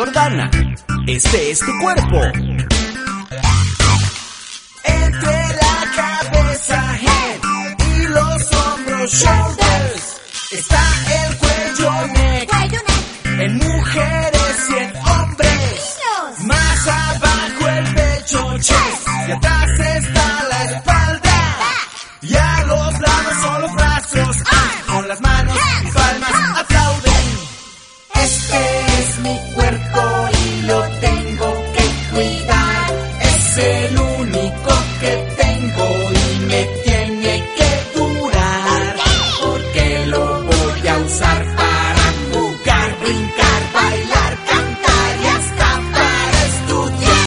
Jordana, este es tu cuerpo. Entre la cabeza, head, y los hombros, shoulders, está el cuello, neck, en mujeres y en hombres. Más abajo el pecho, chest, y atrás está la espalda. Y a los lados son los brazos, con las manos y palmas